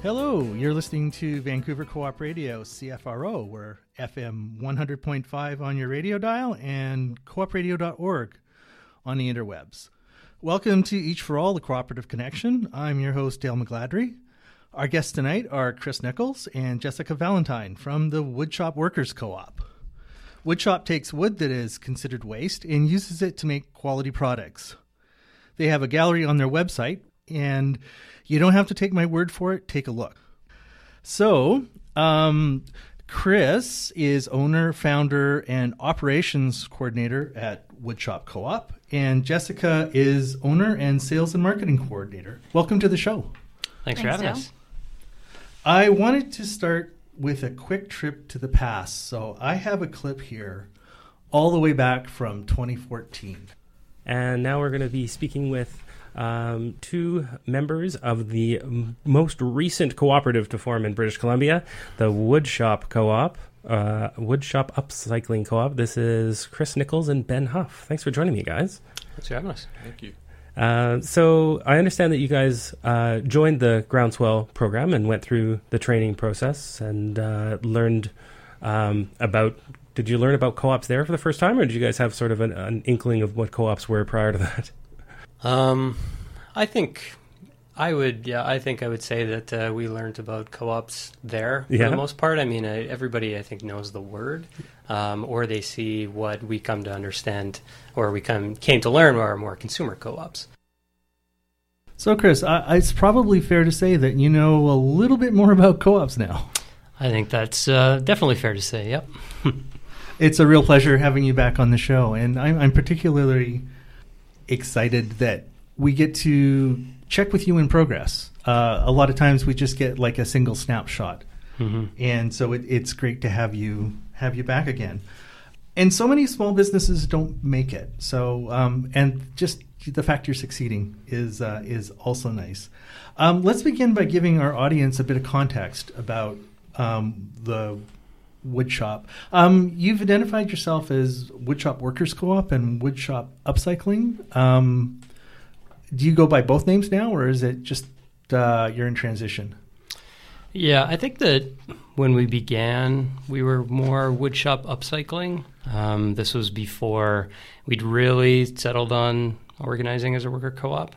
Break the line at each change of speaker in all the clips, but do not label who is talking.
Hello, you're listening to Vancouver Co-op Radio, CFRO. We're FM 100.5 on your radio dial and coopradio.org on the interwebs. Welcome to Each for All, the Cooperative Connection. I'm your host, Dale McGladry. Our guests tonight are Chris Nichols and Jessica Valentine from the Woodshop Workers Co-op. Woodshop takes wood that is considered waste and uses it to make quality products. They have a gallery on their website, and you don't have to take my word for it. Take a look. So, Chris is owner, founder, and operations coordinator at Woodshop Co-op, and Jessica is owner and sales and marketing coordinator. Welcome to the show.
Thanks for having us.
I wanted to start with a quick trip to the past. So I have a clip here all the way back from 2014.
And now we're going to be speaking with two members of the most recent cooperative to form in British Columbia, the Woodshop Co-op, Woodshop Upcycling Co-op. This is Chris Nichols and Ben Huff. Thanks for joining me, guys.
Thanks for having us. Thank you.
So I understand that you guys joined the Groundswell program and went through the training process and learned about... Did you learn about co-ops there for the first time, or did you guys have sort of an inkling of what co-ops were prior to that?
I think I would say that we learned about co-ops there for the most part. I mean, everybody I think knows the word, or they see what we come to understand, or we came to learn are more consumer co-ops.
So, Chris, it's probably fair to say that you know a little bit more about co-ops now.
I think that's definitely fair to say. Yep.
It's a real pleasure having you back on the show, and I'm particularly excited that we get to check with you in progress. A lot of times we just get like a single snapshot, and so it's great to have you back again. And so many small businesses don't make it. So and just the fact you're succeeding is also nice. Let's begin by giving our audience a bit of context about the Woodshop. You've identified yourself as Woodshop Workers Co-op and Woodshop Upcycling. Do you go by both names now, or is it just you're in transition?
Yeah, I think that when we began, we were more Woodshop Upcycling. This was before we'd really settled on organizing as a worker co-op.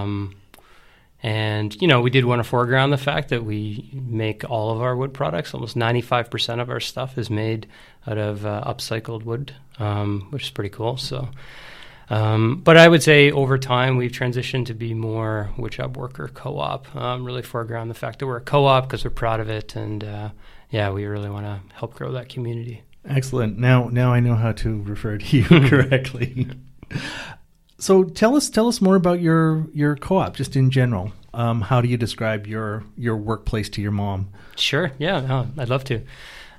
And, you know, we did want to foreground the fact that we make all of our wood products. Almost 95% of our stuff is made out of upcycled wood, which is pretty cool. So, but I would say over time we've transitioned to be more Woodshop Worker Co-op, really foreground the fact that we're a co-op because we're proud of it. And, we really want to help grow that community.
Excellent. Now I know how to refer to you correctly. So tell us more about your co-op, just in general. How do you describe your workplace to your mom?
Sure. Yeah, I'd love to.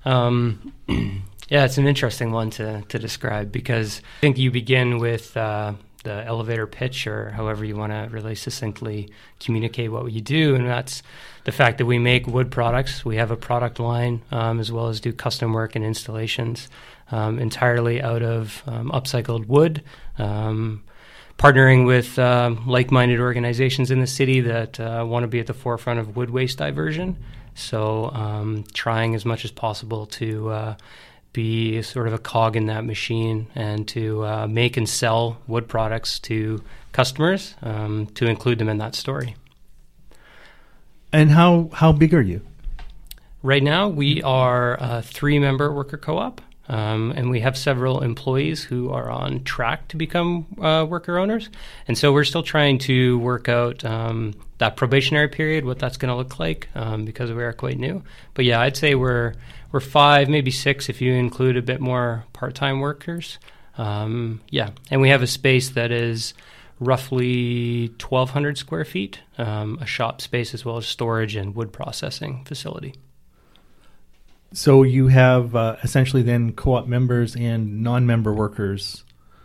It's an interesting one to describe because I think you begin with the elevator pitch, or however you want to really succinctly communicate what you do, and that's the fact that we make wood products. We have a product line as well as do custom work and installations entirely out of upcycled wood. Partnering with like-minded organizations in the city that want to be at the forefront of wood waste diversion. So trying as much as possible to be sort of a cog in that machine and to make and sell wood products to customers to include them in that story.
And how big are you?
Right now we are a 3-member worker co-op. And we have several employees who are on track to become worker owners. And so we're still trying to work out that probationary period, what that's going to look like, because we are quite new. But yeah, I'd say we're 5, maybe 6 if you include a bit more part-time workers. And we have a space that is roughly 1,200 square feet, a shop space as well as storage and wood processing facility.
So you have essentially then co-op members and non-member workers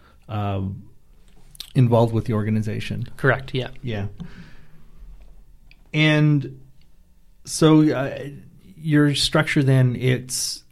involved with the organization.
Correct, yeah.
Yeah. And so your structure then, it's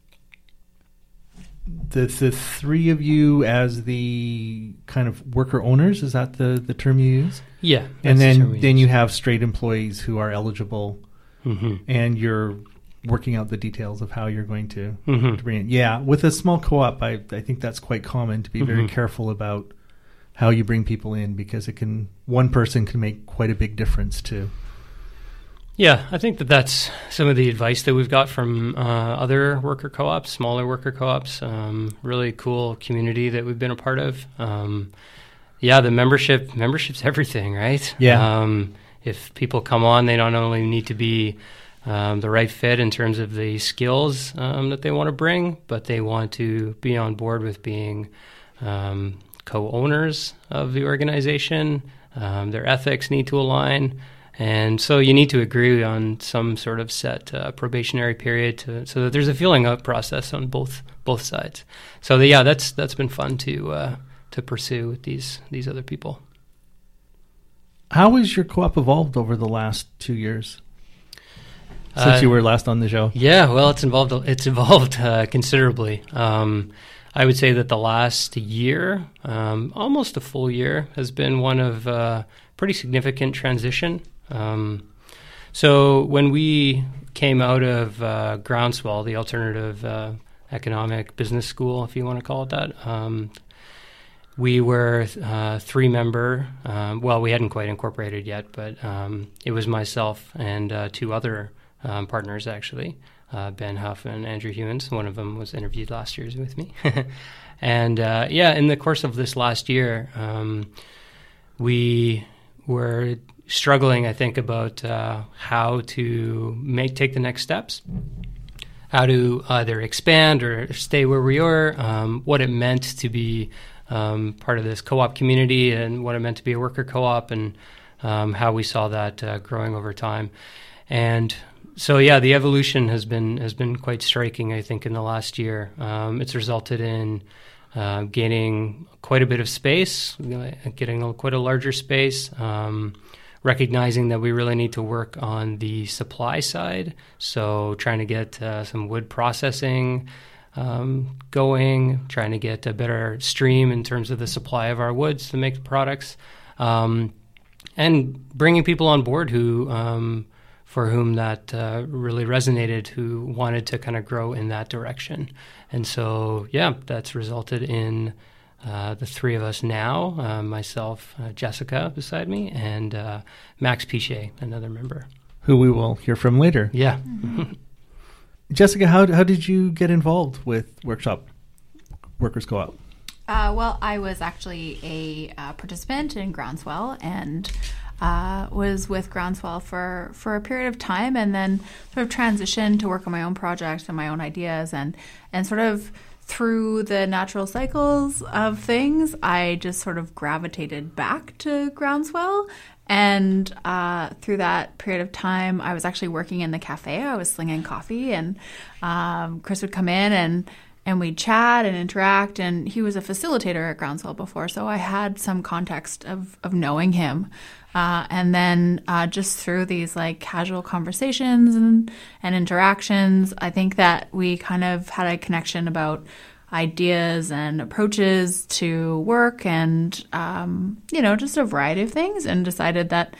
the 3 of you as the kind of worker owners, is that the term you use?
Yeah.
And then you have straight employees who are eligible and you're working out the details of how you're going to
Mm-hmm.
bring it. Yeah, with a small co-op, I think that's quite common to be very careful about how you bring people in, because one person can make quite a big difference too.
Yeah, I think that's some of the advice that we've got from other worker co-ops, smaller worker co-ops. Really cool community that we've been a part of. The membership's everything, right?
Yeah.
If people come on, they not only need to be the right fit in terms of the skills that they want to bring, but they want to be on board with being co-owners of the organization. Their ethics need to align. And so you need to agree on some sort of set probationary period so that there's a feeling out process on both sides. So that's been fun to pursue with these other people.
How has your co-op evolved over the last 2 years since you were last on the show?
Yeah, well, it's evolved considerably. I would say that the last year, almost a full year, has been one of pretty significant transition. So when we came out of Groundswell, the alternative economic business school, if you want to call it that, we were 3-member. We hadn't quite incorporated yet, but it was myself and 2 other partners, actually, Ben Huff and Andrew Hewins. One of them was interviewed last year with me. And in the course of this last year, we were struggling, I think, about how to take the next steps, how to either expand or stay where we were, what it meant to be part of this co-op community, and what it meant to be a worker co-op, and how we saw that growing over time. And so, the evolution has been quite striking, I think, in the last year. It's resulted in gaining quite a bit of space, getting quite a larger space, recognizing that we really need to work on the supply side. So trying to get some wood processing going, trying to get a better stream in terms of the supply of our woods to make the products, and bringing people on board for whom that really resonated, who wanted to kind of grow in that direction. And so, that's resulted in the 3 of us now, myself, Jessica beside me, and Max Pichet, another member.
Who we will hear from later.
Yeah.
Jessica, how did you get involved with Workers Co-op?
Well, I was actually a participant in Groundswell, and was with Groundswell for a period of time, and then sort of transitioned to work on my own projects and my own ideas, and sort of through the natural cycles of things, I just sort of gravitated back to Groundswell. And through that period of time, I was actually working in the cafe. I was slinging coffee, and Chris would come in and we'd chat and interact. And he was a facilitator at Groundswell before, so I had some context of knowing him. And then just through these casual conversations and interactions, I think that we kind of had a connection about ideas and approaches to work, and just a variety of things, and decided that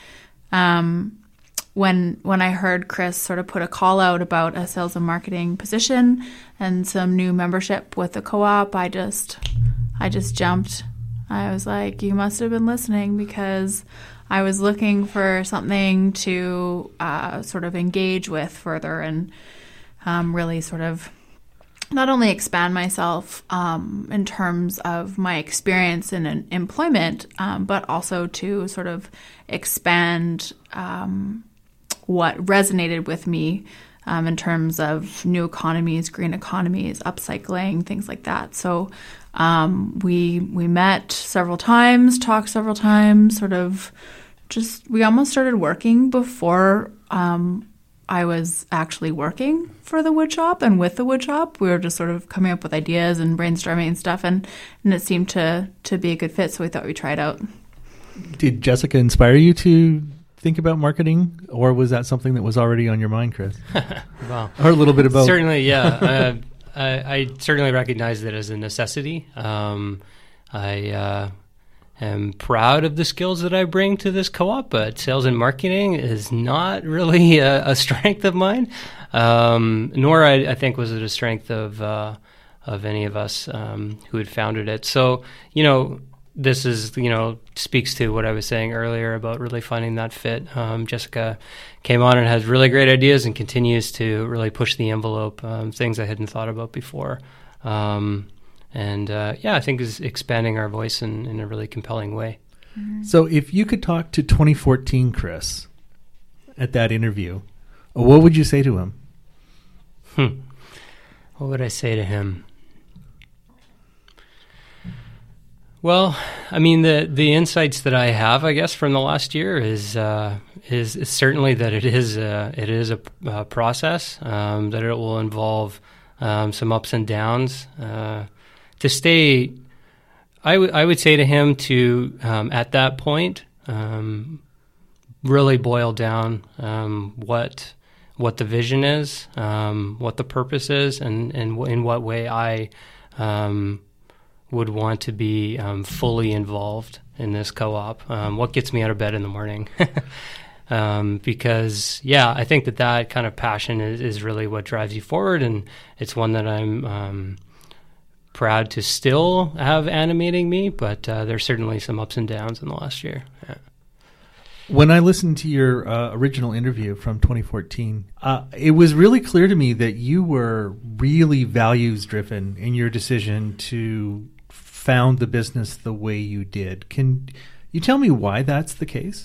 when I heard Chris sort of put a call out about a sales and marketing position and some new membership with the co-op, I just jumped. I was like, you must have been listening, because I was looking for something to sort of engage with further, and really sort of not only expand myself in terms of my experience in employment, but also to sort of expand what resonated with me in terms of new economies, green economies, upcycling, things like that. So we met several times, talked several times, sort of we almost started working before I was actually working for the wood shop and with the wood shop. We were just sort of coming up with ideas and brainstorming and stuff, and it seemed to be a good fit, so we thought we'd try it out.
Did Jessica inspire you to think about marketing, or was that something that was already on your mind, Chris?
Well,
or a little bit of both?
Certainly, yeah. I certainly recognize it as a necessity. I am proud of the skills that I bring to this co-op, but sales and marketing is not really a strength of mine, nor I think was it a strength of any of us who had founded it. So, this is, speaks to what I was saying earlier about really finding that fit. Jessica came on and has really great ideas and continues to really push the envelope, things I hadn't thought about before. I think is expanding our voice in a really compelling way.
So if you could talk to 2014 Chris at that interview, what would you say to him?
What would I say to him? Well, I mean, the insights that I have, I guess, from the last year is certainly that it is a process, that it will involve some ups and downs. To stay, I would say to him to at that point really boil down what the vision is, what the purpose is, and in what way I would want to be fully involved in this co-op. What gets me out of bed in the morning? Because, I think that kind of passion is really what drives you forward, and it's one that I'm proud to still have animating me, but there's certainly some ups and downs in the last year. Yeah.
When I listened to your original interview from 2014, it was really clear to me that you were really values-driven in your decision to found the business the way you did. Can you tell me why that's the case?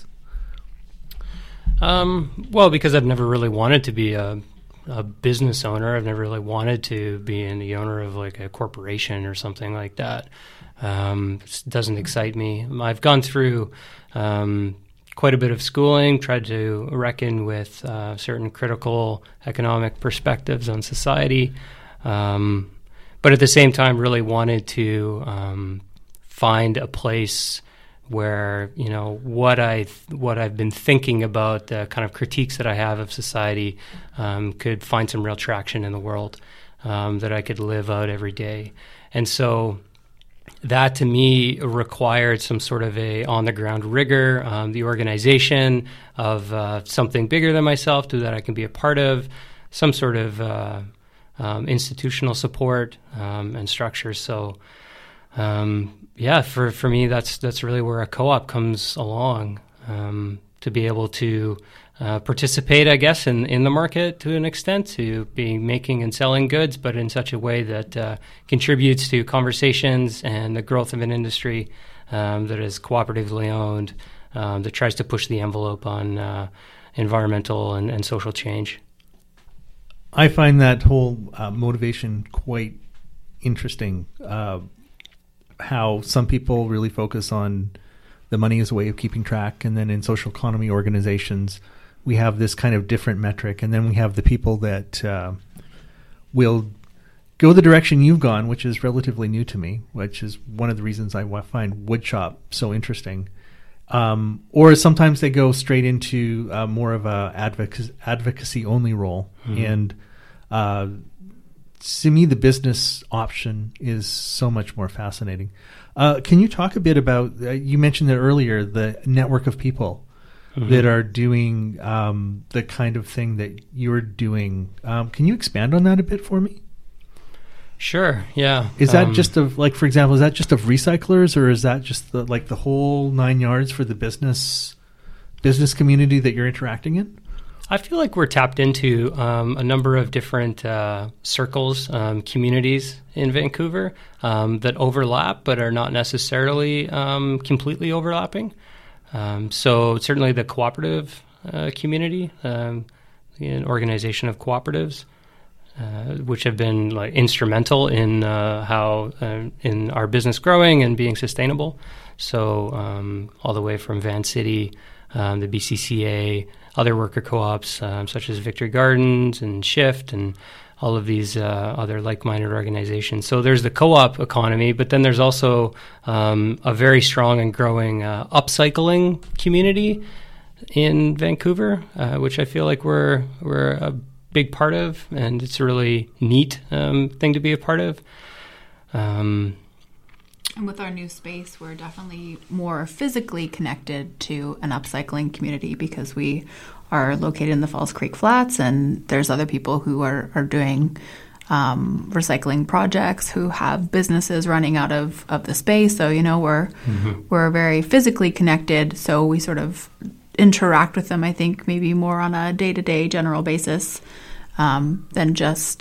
Well, because I've never really wanted to be a business owner. I've never really wanted to be the owner of like a corporation or something like that. It doesn't excite me. I've gone through quite a bit of schooling, tried to reckon with certain critical economic perspectives on society, but at the same time really wanted to find a place where, what I've been thinking about, the kind of critiques that I have of society, could find some real traction in the world, that I could live out every day. And so that to me required some sort of a on-the-ground rigor, the organization of something bigger than myself that I can be a part of, some sort of institutional support and structure. So, for me, that's really where a co-op comes along, to be able to participate, I guess, in the market to an extent, to be making and selling goods, but in such a way that contributes to conversations and the growth of an industry that is cooperatively owned, that tries to push the envelope on environmental and social change.
I find that whole motivation quite interesting. How some people really focus on the money as a way of keeping track, and then in social economy organizations, we have this kind of different metric, and then we have the people that will go the direction you've gone, which is relatively new to me, which is one of the reasons I find Woodshop so interesting. Or sometimes they go straight into more of a advocacy only role. Mm-hmm. And to me, the business option is so much more fascinating. Can you talk a bit about, you mentioned it earlier, the network of people that are doing the kind of thing that you're doing. Can you expand on that a bit for me?
Sure, yeah.
Is that just of, like, for example, is that just of recyclers, or is that just the whole 9 yards for the business community that you're interacting in?
I feel like we're tapped into a number of different circles, communities in Vancouver that overlap but are not necessarily completely overlapping. So certainly the cooperative community, an organization of cooperatives, which have been like instrumental in how in our business growing and being sustainable. So all the way from Van City, the BCCA, other worker co-ops such as Victory Gardens and Shift, and all of these other like-minded organizations. So there's the co-op economy, but then there's also a very strong and growing upcycling community in Vancouver, which I feel like we're a big part of, and it's a really neat thing to be a part of.
And with our new space, we're definitely more physically connected to an upcycling community because we are located in the Falls Creek Flats, and there's other people who are doing recycling projects who have businesses running out of the space. So, we're very physically connected. So we sort of interact with them, I think, maybe more on a day-to-day general basis than just,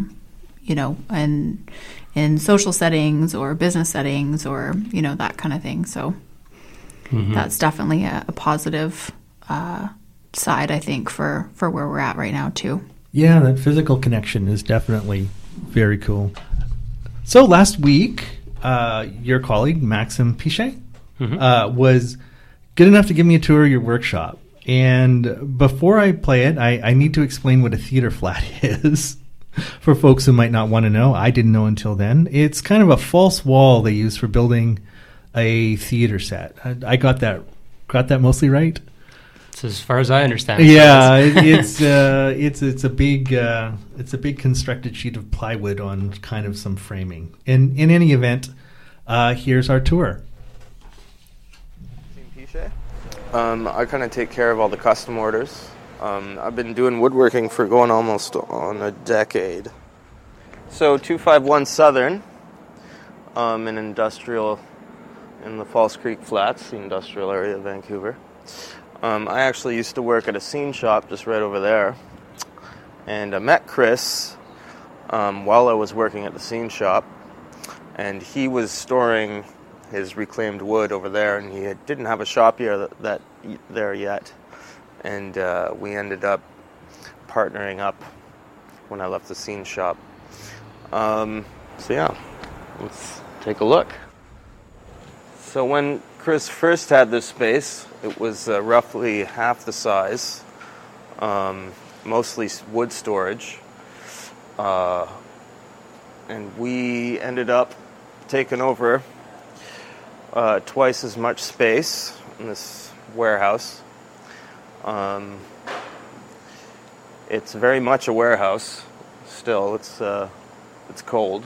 in social settings or business settings or, that kind of thing. So that's definitely a positive side, I think, for where we're at right now, too.
Yeah, that physical connection is definitely very cool. So last week, your colleague, Maxim Pichet, was good enough to give me a tour of your workshop. And before I play it, I need to explain what a theater flat is. For folks who might not want to know, I didn't know until then. It's kind of a false wall they use for building a theater set. I got that mostly right.
It's as far as I understand.
Yeah, it's a big constructed sheet of plywood on kind of some framing. In any event, here's our tour.
I kind of take care of all the custom orders. I've been doing woodworking for going almost on a decade. So 251 Southern, an industrial in the Falls Creek Flats, the industrial area of Vancouver. I actually used to work at a scene shop just right over there. And I met Chris while I was working at the scene shop. And he was storing his reclaimed wood over there, and he didn't have a shop here there yet. And we ended up partnering up when I left the scene shop. So yeah, let's take a look. So when Chris first had this space, it was roughly half the size, mostly wood storage. And we ended up taking over twice as much space in this warehouse. It's very much a warehouse still. It's cold,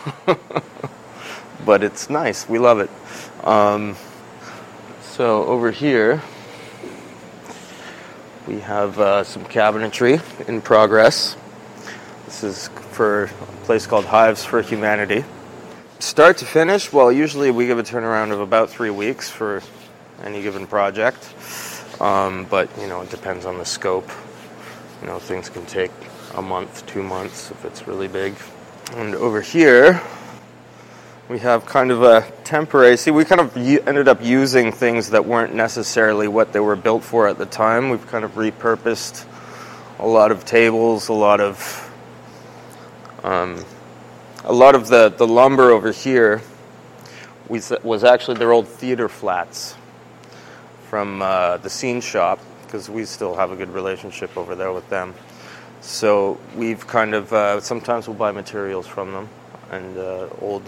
but it's nice. We love it. So over here we have some cabinetry in progress. This is for a place called Hives for Humanity. Start to finish, well, usually we give a turnaround of about 3 weeks for any given project. But, it depends on the scope. Things can take a month, 2 months if it's really big. And over here, we have kind of a temporary... See, we kind of ended up using things that weren't necessarily what they were built for at the time. We've kind of repurposed a lot of tables, a lot of the lumber over here was actually their old theater flats from the scene shop, because we still have a good relationship over there with them. So we've kind of, sometimes we'll buy materials from them, and old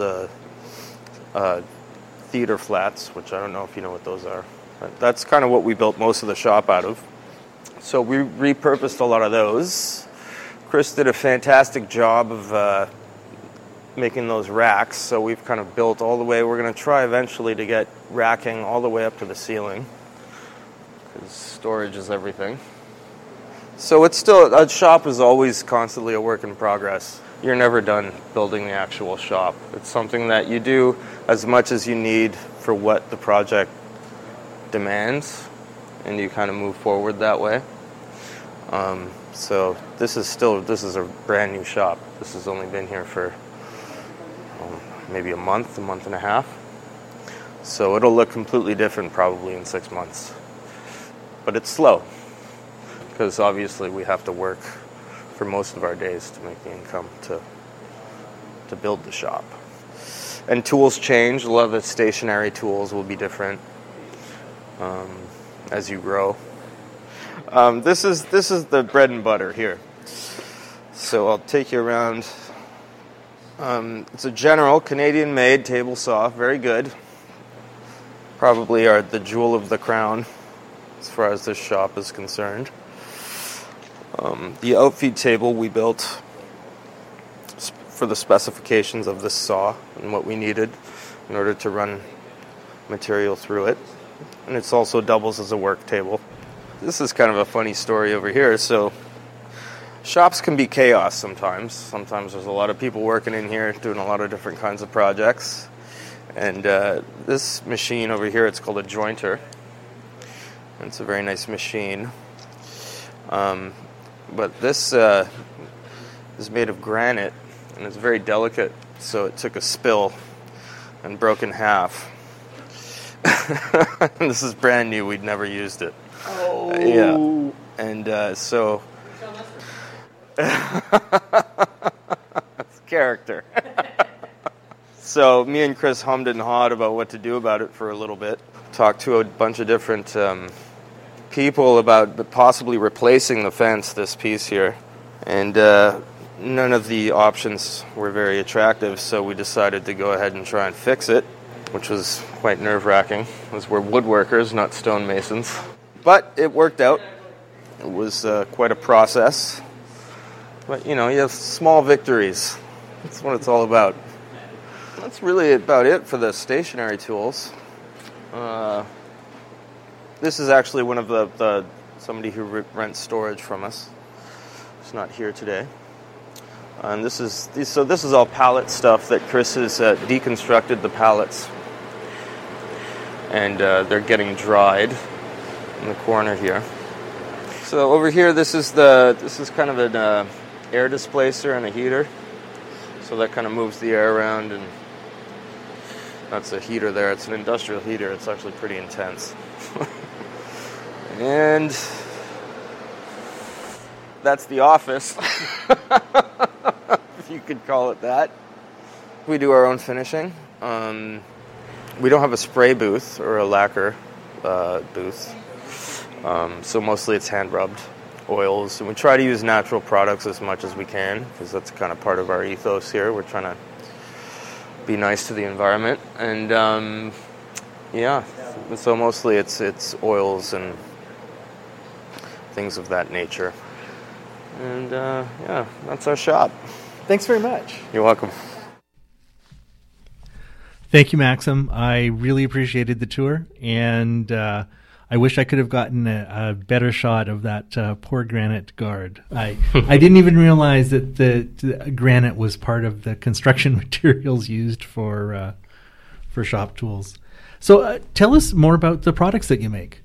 theater flats, which I don't know if you know what those are. But that's kind of what we built most of the shop out of. So we repurposed a lot of those. Chris did a fantastic job of making those racks, so we've kind of built all the way. We're going to try eventually to get racking all the way up to the ceiling, because storage is everything. So it's still, a shop is always constantly a work in progress. You're never done building the actual shop. It's something that you do as much as you need for what the project demands, and you kind of move forward that way. So this is a brand new shop. This has only been here for maybe a month and a half. So it'll look completely different probably in 6 months. But it's slow, because obviously we have to work for most of our days to make the income to build the shop. And tools change. A lot of the stationary tools will be different as you grow. This is the bread and butter here. So I'll take you around. It's a General Canadian-made table saw, very good. Probably the jewel of the crown as far as this shop is concerned. The outfeed table we built for the specifications of this saw and what we needed in order to run material through it. And it also doubles as a work table. This is kind of a funny story over here. So shops can be chaos sometimes. Sometimes there's a lot of people working in here doing a lot of different kinds of projects. And this machine over here, it's called a jointer. It's a very nice machine. But this is made of granite, and it's very delicate, so it took a spill and broke in half. This is brand new. We'd never used it.
Oh.
Yeah. And so... That's character. So me and Chris hummed and hawed about what to do about it for a little bit. Talked to a bunch of different people about possibly replacing the fence, this piece here. And none of the options were very attractive, so we decided to go ahead and try and fix it, which was quite nerve-wracking, as we're woodworkers, not stonemasons. But it worked out. It was quite a process. But, you have small victories. That's what it's all about. That's really about it for the stationary tools. This is actually one of the somebody who rents storage from us. It's not here today. And this is all pallet stuff that Chris has deconstructed the pallets, and they're getting dried in the corner here. So over here, this is kind of an air displacer and a heater. So that kind of moves the air around, and that's a heater there. It's an industrial heater. It's actually pretty intense. And that's the office, if you could call it that. We do our own finishing. We don't have a spray booth or a lacquer booth. So mostly it's hand-rubbed oils. And we try to use natural products as much as we can, because that's kind of part of our ethos here. We're trying to be nice to the environment. And, so mostly it's oils and things of that nature. And, that's our shop.
Thanks very much.
You're welcome.
Thank you, Maxim. I really appreciated the tour, and I wish I could have gotten a better shot of that poor granite guard. I didn't even realize that the granite was part of the construction materials used for shop tools. So tell us more about the products that you make.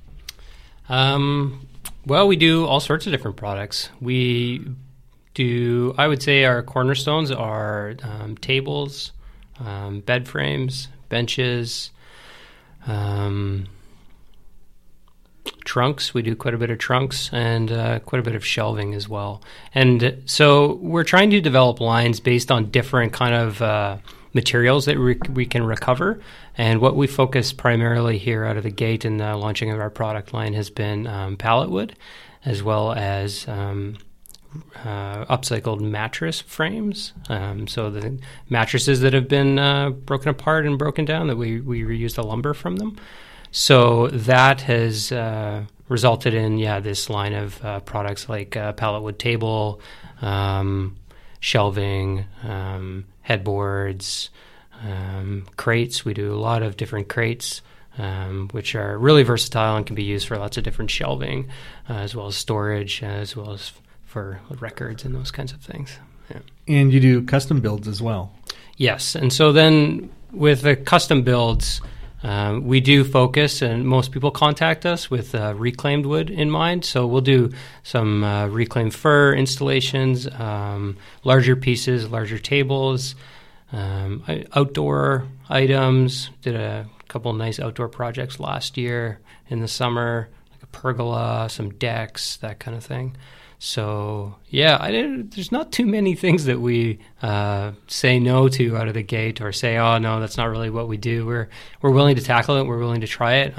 Well, we do all sorts of different products. We do, I would say our cornerstones are tables, bed frames, benches, trunks. We do quite a bit of trunks and quite a bit of shelving as well. And so we're trying to develop lines based on different kind of materials that we can recover. And what we focus primarily here out of the gate in the launching of our product line has been pallet wood, as well as upcycled mattress frames. So the mattresses that have been broken apart and broken down, that we reuse the lumber from them. So that has resulted in, this line of products like pallet wood table, shelving, headboards, crates. We do a lot of different crates, which are really versatile and can be used for lots of different shelving, as well as storage, as well as for records and those kinds of things. Yeah.
And you do custom builds as well.
Yes. And so then with the custom builds, we do focus, and most people contact us with reclaimed wood in mind. So we'll do some reclaimed fir installations, larger pieces, larger tables, outdoor items. Did a couple nice outdoor projects last year in the summer, like a pergola, some decks, that kind of thing. So, there's not too many things that we say no to out of the gate, or say, oh, no, that's not really what we do. We're willing to tackle it. We're willing to try it.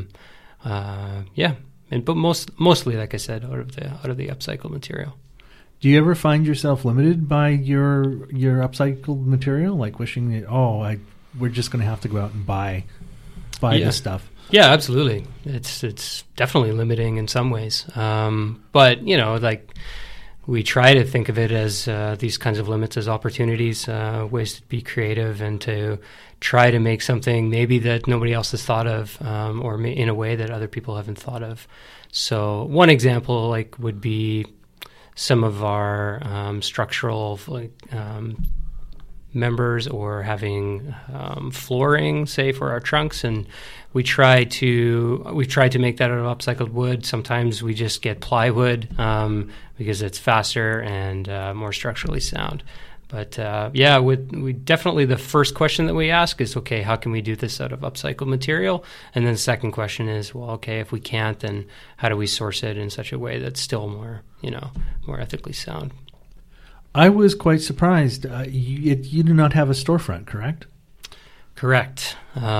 But mostly, like I said, out of the upcycled material.
Do you ever find yourself limited by your upcycled material, like wishing that, we're just going to have to go out and buy this stuff?
Yeah, absolutely. It's definitely limiting in some ways. But, like we try to think of it as these kinds of limits as opportunities, ways to be creative and to try to make something maybe that nobody else has thought of, or in a way that other people haven't thought of. So one example would be some of our structural members, or having flooring, say, for our trunks, and we try to make that out of upcycled wood. Sometimes we just get plywood because it's faster and more structurally sound. But we definitely, the first question that we ask is, okay, how can we do this out of upcycled material? And then the second question is, well, okay, if we can't, then how do we source it in such a way that's still more ethically sound?
I was quite surprised. You do not have a storefront, correct?
Correct.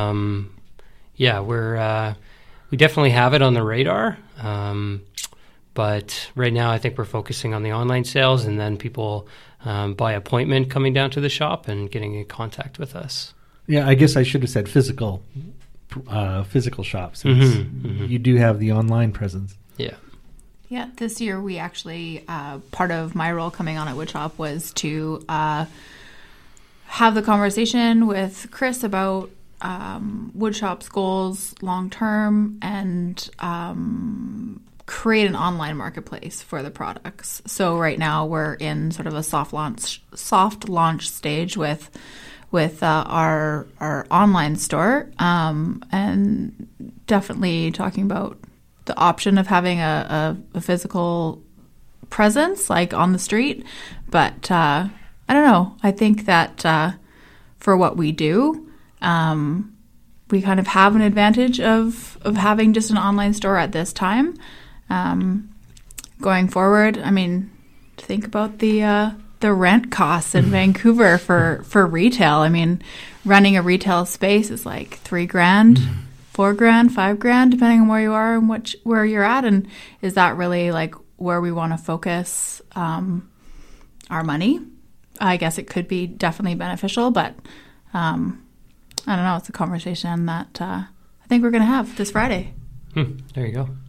We definitely have it on the radar. But right now I think we're focusing on the online sales, and then people by appointment coming down to the shop and getting in contact with us.
Yeah, I guess I should have said physical shops, since you do have the online presence.
Yeah.
Yeah, this year we actually, part of my role coming on at Woodshop was to have the conversation with Chris about Woodshop's goals long term, and create an online marketplace for the products. So right now we're in sort of a soft launch stage with our online store, and definitely talking about the option of having a physical presence, like on the street. But I don't know. I think that for what we do, we kind of have an advantage of having just an online store at this time. Going forward, I mean, think about the rent costs in Vancouver for retail. I mean, running a retail space is like $3,000, $4,000, $5,000, depending on where you are and where you're at. And is that really like where we want to focus our money? I guess it could be definitely beneficial, but I don't know. It's a conversation that I think we're going to have this Friday.
There you go.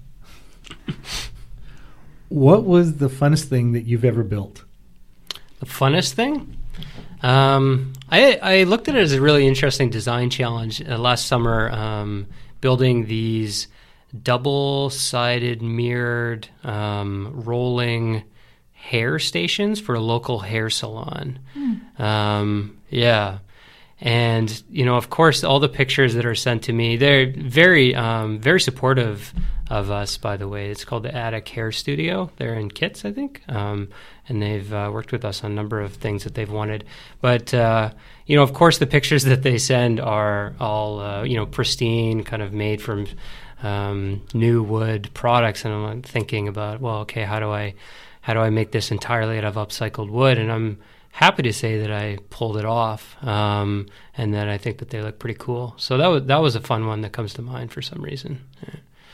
What was the funnest thing that you've ever built?
The funnest thing? I looked at it as a really interesting design challenge last summer, building these double-sided mirrored rolling hair stations for a local hair salon. And, of course, all the pictures that are sent to me, they're very, very supportive of us, by the way. It's called the Attic Hair Studio. They're in Kitts, I think. And they've worked with us on a number of things that they've wanted. But, of course, the pictures that they send are all, pristine, kind of made from new wood products. And I'm thinking about, well, okay, how do I make this entirely out of upcycled wood? And I'm happy to say that I pulled it off, and that I think that they look pretty cool. So that was a fun one that comes to mind for some reason. Yeah.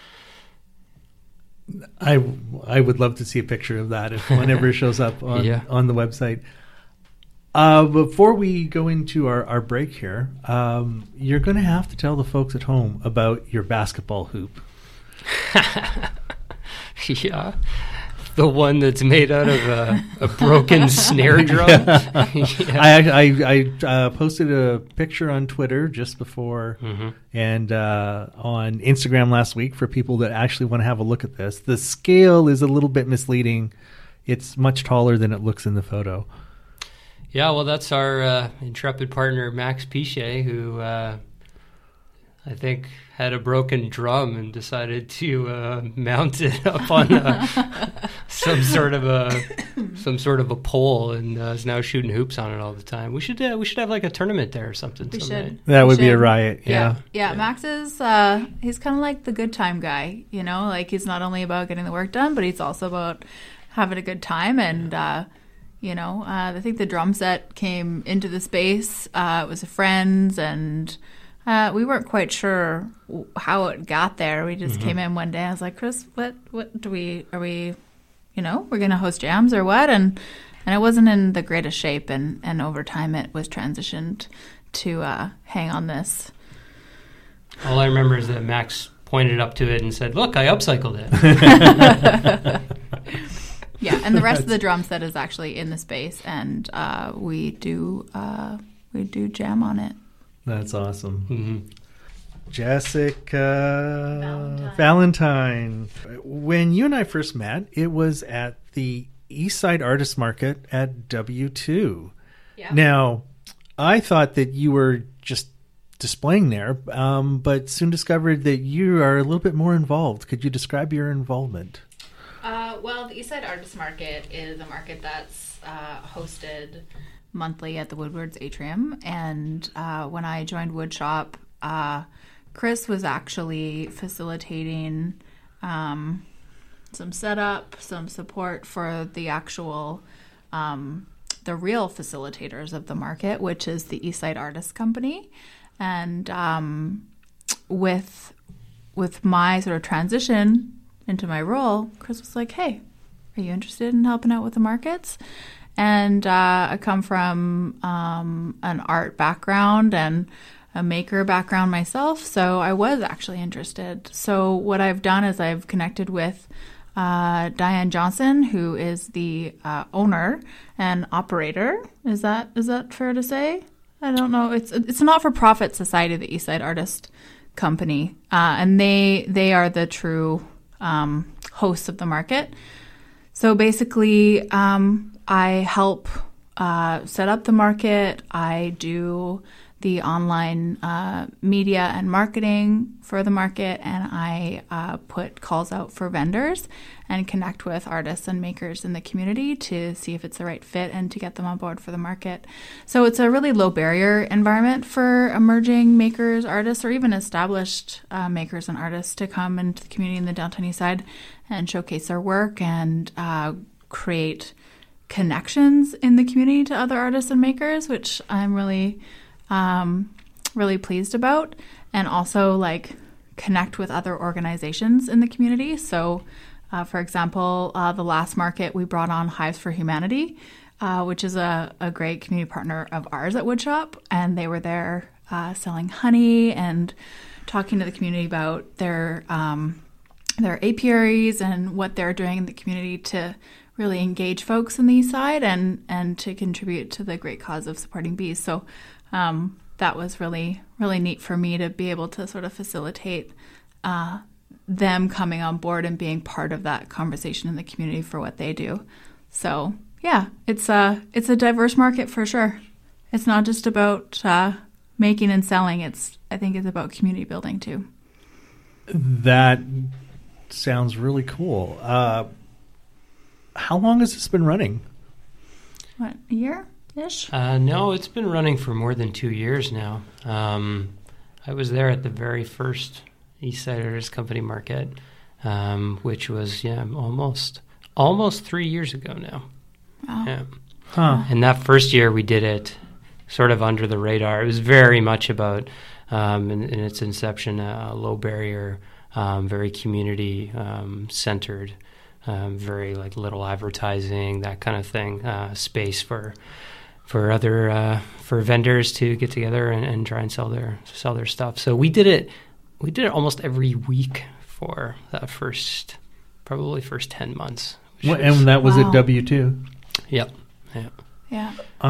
I would love to see a picture of that whenever it shows up on the website. Before we go into our break here, you're going to have to tell the folks at home about your basketball hoop.
Yeah. The one that's made out of a broken snare drum.
I posted a picture on Twitter just before and on Instagram last week for people that actually want to have a look at this. The scale is a little bit misleading. It's much taller than it looks in the photo.
Yeah, well, that's our intrepid partner, Max Pichet, who I think had a broken drum and decided to mount it up on some sort of a pole, and is now shooting hoops on it all the time. We should have like a tournament there or something.
We should.
That would be a riot. Yeah.
Max is he's kind of like the good time guy. Like he's not only about getting the work done, but he's also about having a good time. And I think the drum set came into the space. It was a friend's, and we weren't quite sure how it got there. We just came in one day. I was like, Chris, what are we, we're going to host jams or what? And it wasn't in the greatest shape. And over time it was transitioned to hang on this.
All I remember is that Max pointed up to it and said, look, I upcycled it.
Yeah, and the rest of the drum set is actually in the space, and we do jam on it.
That's awesome.
Mm-hmm.
Jessica Valentine. When you and I first met, it was at the Eastside Artist Market at W2.
Yeah.
Now, I thought that you were just displaying there, but soon discovered that you are a little bit more involved. Could you describe your involvement?
Well, the Eastside Artist Market is a market that's hosted monthly at the Woodward's Atrium. And when I joined Woodshop, Chris was actually facilitating some setup, some support for the actual, the real facilitators of the market, which is the Eastside Artists Company. And with my sort of transition into my role, Chris was like, hey, are you interested in helping out with the markets? And I come from an art background and a maker background myself, so I was actually interested. So what I've done is I've connected with Diane Johnson, who is the owner and operator. Is that fair to say? I don't know. It's a not-for-profit society, the Eastside Artist Company, and they are the true hosts of the market. So basically, I help set up the market. I do the online media and marketing for the market, and I put calls out for vendors and connect with artists and makers in the community to see if it's the right fit and to get them on board for the market. So it's a really low barrier environment for emerging makers, artists, or even established makers and artists to come into the community in the downtown east side and showcase their work and create connections in the community to other artists and makers, which I'm really pleased about, and also like connect with other organizations in the community. So for example, the last market we brought on Hives for Humanity, which is a great community partner of ours at Woodshop, and they were there selling honey and talking to the community about their apiaries and what they're doing in the community to really engage folks in the east side and to contribute to the great cause of supporting bees. So that was really, really neat for me to be able to sort of facilitate them coming on board and being part of that conversation in the community for what they do. So yeah, it's a diverse market for sure. It's not just about making and selling. I think it's about community building too.
That sounds really cool. How long has this been running?
What, a year-ish?
No, it's been running for more than 2 years now. I was there at the very first Eastside Artists Company market, which was almost 3 years ago now.
Wow.
Yeah.
Huh.
And that first year we did it sort of under the radar. It was very much about, in its inception, a low barrier, very community centered. Very like little advertising, that kind of thing, space for other for vendors to get together and try and sell their stuff. So we did it almost every week for that first 10 months.
And that was
Wow.
at W2.
Yep.
Yeah.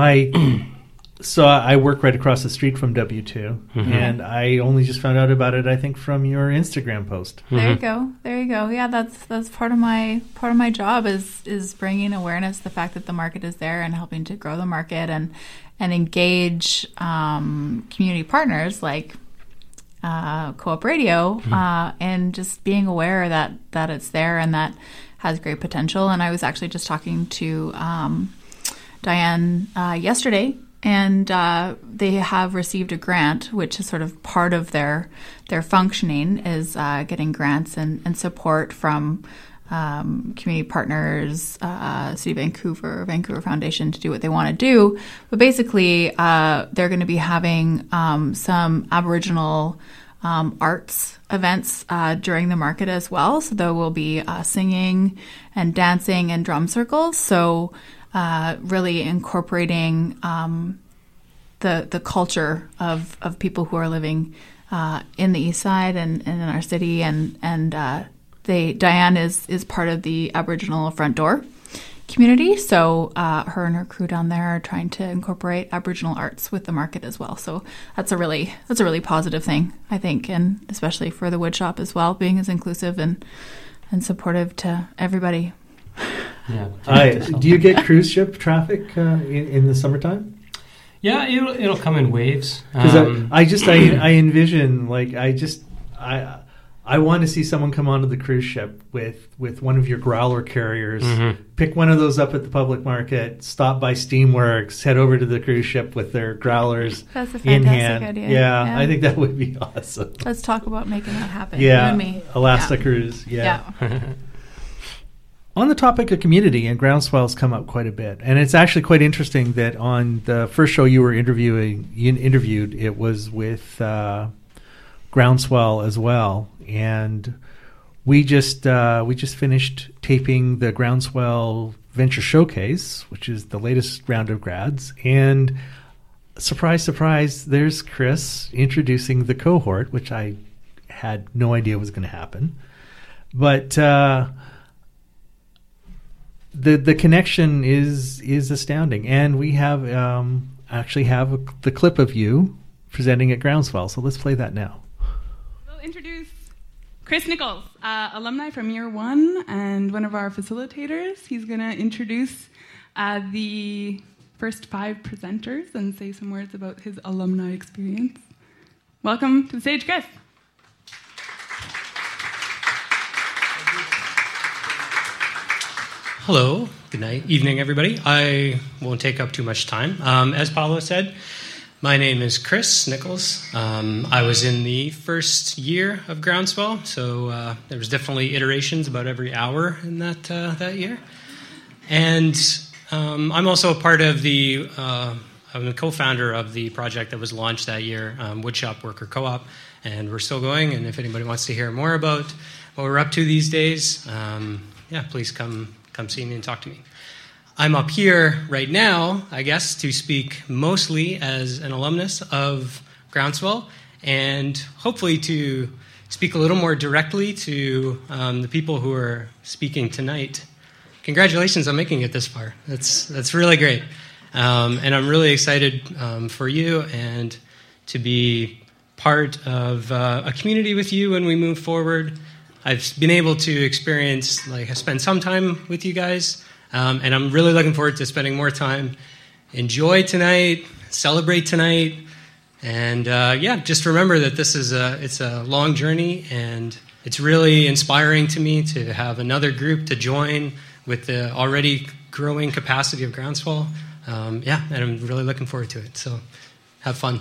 So I work right across the street from W2,
Mhm.
and I only just found out about it, I think, from your Instagram post.
There you go. Yeah, that's part of my job is bringing awareness to the fact that the market is there and helping to grow the market and engage community partners like Co-op Radio and just being aware that it's there and that has great potential. And I was actually just talking to Diane yesterday. And they have received a grant, which is sort of part of their functioning, is getting grants and support from community partners, City of Vancouver, Vancouver Foundation to do what they want to do. But basically, they're going to be having some Aboriginal arts events during the market as well. So there will be singing and dancing and drum circles. So really incorporating the culture of people who are living in the east side and in our city, and Diane is part of the Aboriginal Front Door, community. So her and her crew down there are trying to incorporate Aboriginal arts with the market as well. So that's a really positive thing, I think, and especially for the wood shop as well, being as inclusive and supportive to everybody.
Yeah.
Do you get cruise ship traffic in the summertime?
Yeah, it'll come in waves.
Because I envision, like, I want to see someone come onto the cruise ship with one of your growler carriers, pick one of those up at the public market, stop by Steamworks, head over to the cruise ship with their growlers
That's a
in
fantastic
hand.
idea.
Yeah, I think that would be awesome.
Let's talk about making that happen.
Yeah,
You and me.
Alaska Cruise.
Yeah.
On the topic of community, and groundswell's come up quite a bit, and it's actually quite interesting that on the first show you were interviewed, it was with Groundswell as well, and we just finished taping the Groundswell Venture Showcase, which is the latest round of grads, and surprise, surprise, there's Chris introducing the cohort, which I had no idea was going to happen, but. The connection is astounding, and we have the clip of you presenting at Groundswell. So let's play that now.
We'll introduce Chris Nichols, alumni from year one and one of our facilitators. He's going to introduce the first 5 presenters and say some words about his alumni experience. Welcome to the stage, Chris.
Hello, good night, evening, everybody. I won't take up too much time. As Paolo said, my name is Chris Nichols. I was in the first year of Groundswell, so there was definitely iterations about every hour in that year. And I'm also a part of I'm the co-founder of the project that was launched that year, Woodshop Worker Co-op, and we're still going. And if anybody wants to hear more about what we're up to these days, please come see me and talk to me. I'm up here right now, I guess, to speak mostly as an alumnus of Groundswell and hopefully to speak a little more directly to the people who are speaking tonight. Congratulations on making it this far. That's really great. And I'm really excited for you and to be part of a community with you when we move forward. I've been able to experience, spend some time with you guys, and I'm really looking forward to spending more time. Enjoy tonight, celebrate tonight, and just remember that it's a long journey, and it's really inspiring to me to have another group to join with the already growing capacity of Groundswell. And I'm really looking forward to it. So, have fun.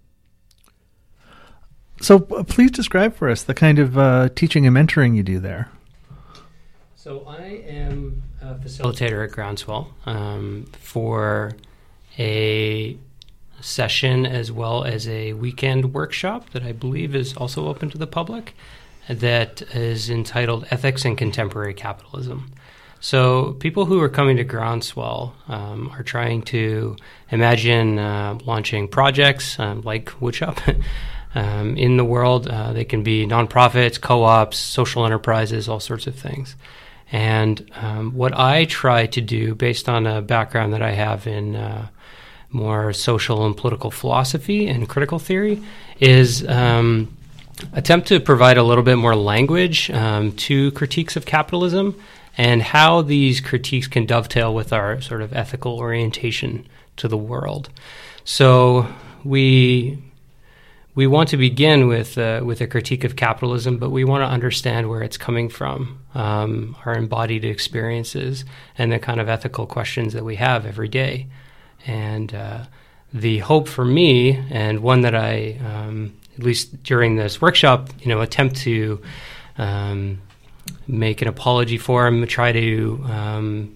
So please describe for us the kind of teaching and mentoring you do there.
So I am a facilitator at Groundswell for a session as well as a weekend workshop that I believe is also open to the public that is entitled Ethics in Contemporary Capitalism. So people who are coming to Groundswell are trying to imagine launching projects like Woodshop in the world. They can be nonprofits, co-ops, social enterprises, all sorts of things. And what I try to do, based on a background that I have in more social and political philosophy and critical theory, is attempt to provide a little bit more language to critiques of capitalism and how these critiques can dovetail with our sort of ethical orientation to the world. So we want to begin with a critique of capitalism, but we want to understand where it's coming from, our embodied experiences, and the kind of ethical questions that we have every day. And the hope for me, and one that I, at least during this workshop, attempt to make an apology for, try to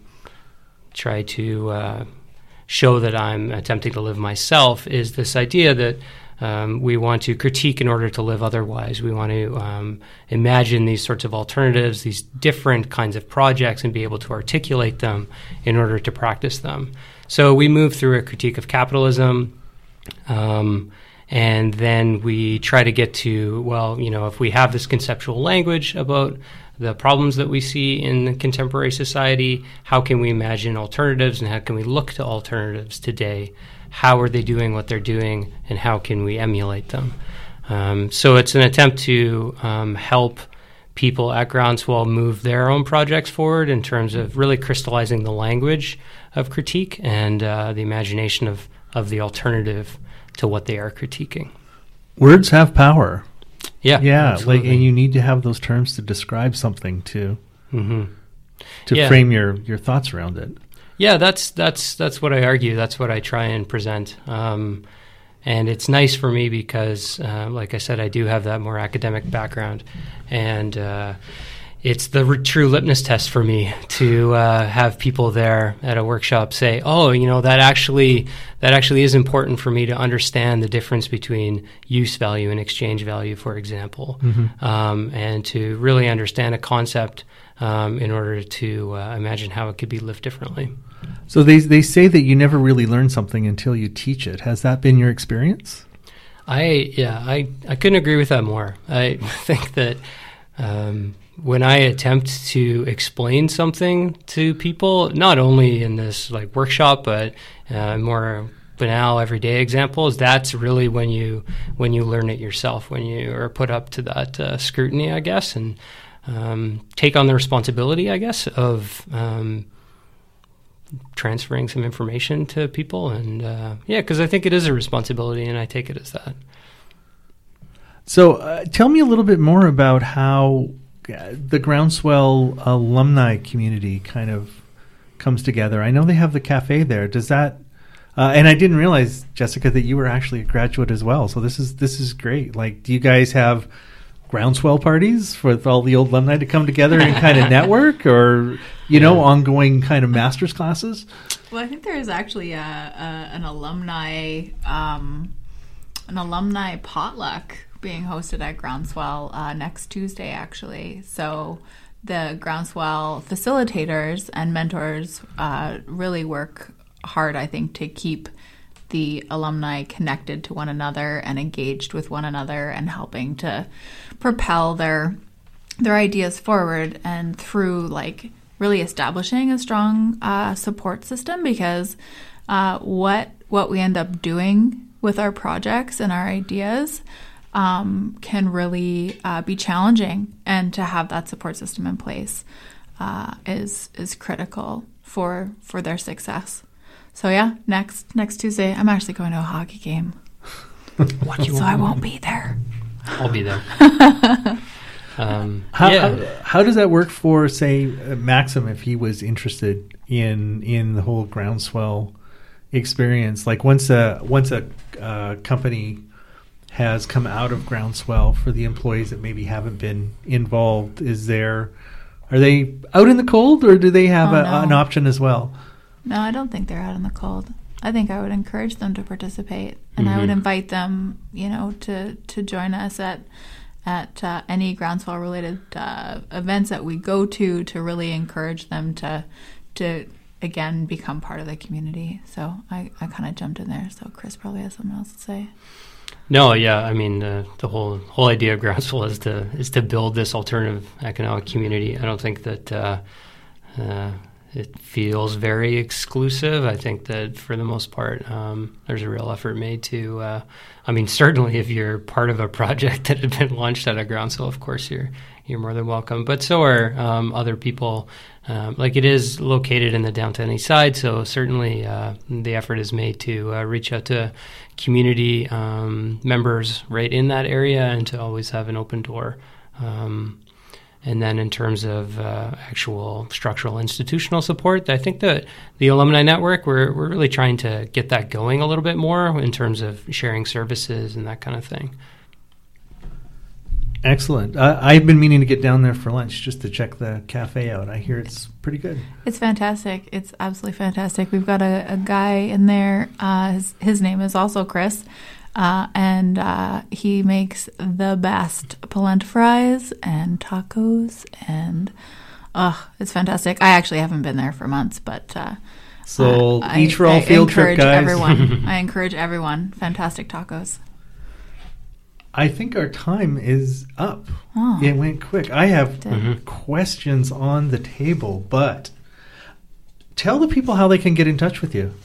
show that I'm attempting to live myself, is this idea that we want to critique in order to live otherwise. We want to imagine these sorts of alternatives, these different kinds of projects, and be able to articulate them in order to practice them. So we move through a critique of capitalism, and then we try to get to, if we have this conceptual language about the problems that we see in contemporary society, how can we imagine alternatives, and how can we look to alternatives today? How are they doing what they're doing, and how can we emulate them? So it's an attempt to help people at Groundswell move their own projects forward in terms of really crystallizing the language of critique and the imagination of the alternative to what they are critiquing.
Words have power.
Yeah,
absolutely. And you need to have those terms to describe something to frame your thoughts around it.
Yeah, that's what I argue. That's what I try and present. And it's nice for me because, like I said, I do have that more academic background, and it's the true litmus test for me to have people there at a workshop say, "Oh, that actually is important for me to understand the difference between use value and exchange value, for example, and to really understand a concept in order to imagine how it could be lived differently."
So they say that you never really learn something until you teach it. Has that been your experience?
I couldn't agree with that more. I think that when I attempt to explain something to people, not only in this workshop, but more banal everyday examples, that's really when you learn it yourself, when you are put up to that scrutiny, I guess, and take on the responsibility, I guess, of transferring some information to people. And because I think it is a responsibility, and I take it as that.
So tell me a little bit more about how the Groundswell alumni community kind of comes together. I know they have the cafe there. Does that and I didn't realize, Jessica, that you were actually a graduate as well. So this is great. Do you guys have Groundswell parties for all the old alumni to come together and kind of network, or ongoing kind of master's classes?
Well, I think there is actually an alumni potluck being hosted at Groundswell next Tuesday, actually. So the Groundswell facilitators and mentors really work hard, I think, to keep the alumni connected to one another and engaged with one another and helping to propel their ideas forward, and through really establishing a strong support system, because what we end up doing with our projects and our ideas can really be challenging, and to have that support system in place is critical for their success. So yeah, next Tuesday, I'm actually going to a hockey game, so I won't be there.
I'll be there.
How does that work for, say, Maxim, if he was interested in the whole Groundswell experience? Once a company has come out of Groundswell, for the employees that maybe haven't been involved, are they out in the cold, or do they have an option as well?
No, I don't think they're out in the cold. I think I would encourage them to participate, and I would invite them, to join us at any Groundswell related events that we go to really encourage them to again become part of the community. So I kind of jumped in there. So Chris probably has something else to say.
No, yeah, I mean the whole idea of Groundswell is to build this alternative economic community. I don't think that it feels very exclusive. I think that for the most part, there's a real effort made to. Certainly, if you're part of a project that had been launched at a Groundswell, of course you're more than welcome. But so are other people. It is located in the downtown east side, so certainly the effort is made to reach out to community members right in that area, and to always have an open door. And then in terms of actual structural institutional support, I think that the alumni network, we're really trying to get that going a little bit more in terms of sharing services and that kind of thing.
Excellent. I've been meaning to get down there for lunch just to check the cafe out. I hear it's pretty good.
It's fantastic. It's absolutely fantastic. We've got a guy in there. His name is also Chris. And he makes the best polenta fries and tacos, and it's fantastic. I actually haven't been there for months, but
so each for all field trip, guys.
I encourage everyone. Fantastic tacos.
I think our time is up.
Oh.
It went quick. I have
Did.
questions on the table, but tell the people how they can get in touch with you.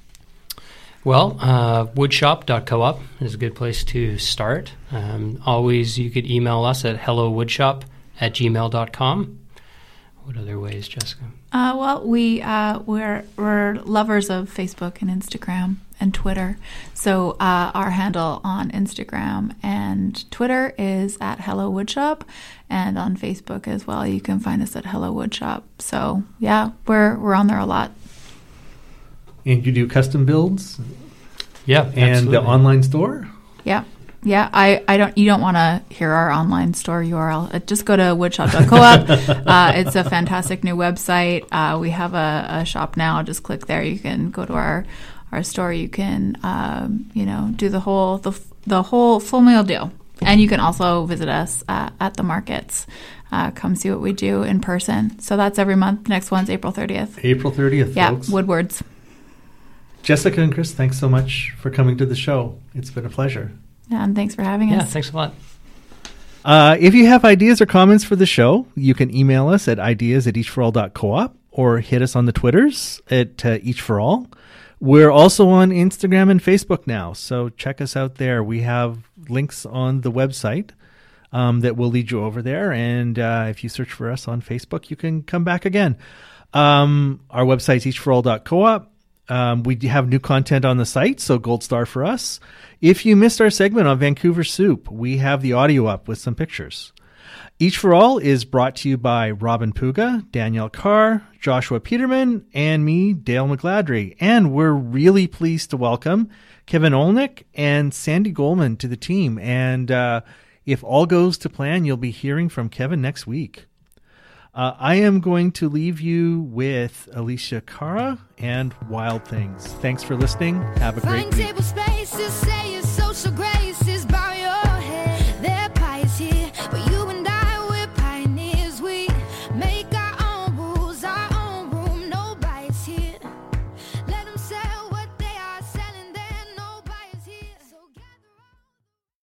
Well, woodshop.coop is a good place to start. Always, you could email us at hellowoodshop@gmail.com. What other ways, Jessica?
Well, we're lovers of Facebook and Instagram and Twitter. So our handle on Instagram and Twitter is at Hello Woodshop, and on Facebook as well. You can find us at Hello Woodshop. So yeah, we're on there a lot.
And you do custom builds
Yeah,
and
absolutely.
the online store?
Yeah. Yeah, you don't want to hear our online store URL. Just go to woodshop.coop. It's a fantastic new website. We have a shop now. Just click there. You can go to our store. You can do the whole full meal deal. And you can also visit us at the markets. Come see what we do in person. So that's every month. Next one's April 30th.
April 30th,
Yeah,
folks.
Woodwards.
Jessica and Chris, thanks so much for coming to the show. It's been a pleasure.
And thanks for having
Yeah,
us.
thanks a lot.
If you have ideas or comments for the show, you can email us at ideas@eachforall.coop or hit us on the Twitters at eachforall. We're also on Instagram and Facebook now, so check us out there. We have links on the website that will lead you over there, and if you search for us on Facebook, you can come back again. Our website's eachforall.coop. We have new content on the site, so gold star for us. If you missed our segment on Vancouver Soup, we have the audio up with some pictures. Each for All is brought to you by Robin Puga, Danielle Carr, Joshua Peterman, and me, Dale McGladry. And we're really pleased to welcome Kevin Olnick and Sandy Goldman to the team. And if all goes to plan, you'll be hearing from Kevin next week. I am going to leave you with Alicia Cara and Wild Things. Thanks for listening. Have a great week.
Find table space to say it's social grace.